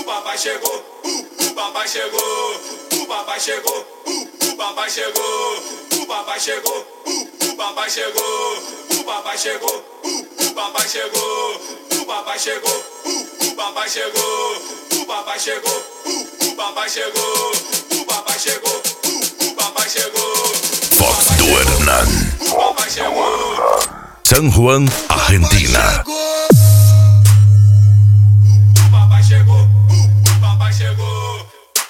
papai chegou, o papai chegou, o papai chegou, o papai chegou, o papai chegou, o papai chegou, o papai chegou, o papai chegou, o papai chegou, o papai chegou, o papai chegou, o papai chegou, o papai chegou, o papai chegou. Fox do Hernán, O papai chegou. San Juan, Argentina. O papai chegou, o papai chegou.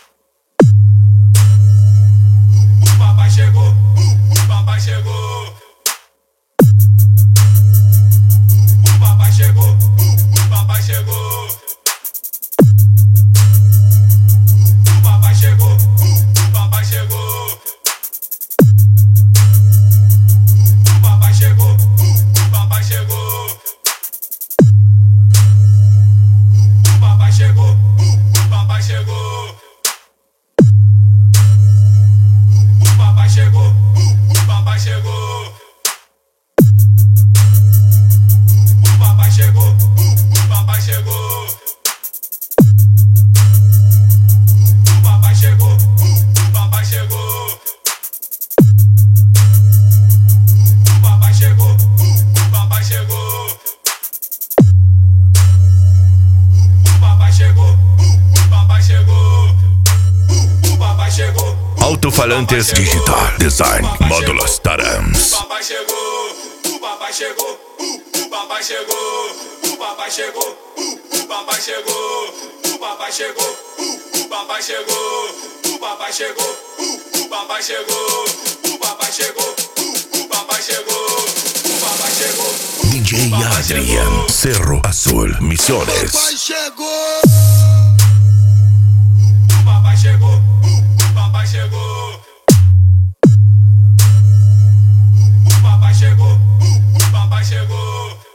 O papai chegou, o papai chegou. O papai chegou, o papai chegou. O papai chegou, o papai chegou. O papai chegou, o papai chegou. O papai chegou, o papai chegou. O papai chegou, o papai chegou. O papai chegou, o papai chegou. O papai chegou, o papai chegou. O papai chegou, o papai chegou. O papai chegou, o papai chegou. O papai chegou. Alto-falantes digital, design, módulos, Tarams. O papai chegou, o papai chegou, o papai chegou, o papai chegou, o papai chegou, o papai chegou, o papai chegou, o papai chegou, o papai chegou, o papai chegou, o papai chegou, o papai chegou. DJ Adrian, Cerro Azul, Misiones. Papai chegou. O papai chegou, o papai chegou. O papai chegou, o papai chegou.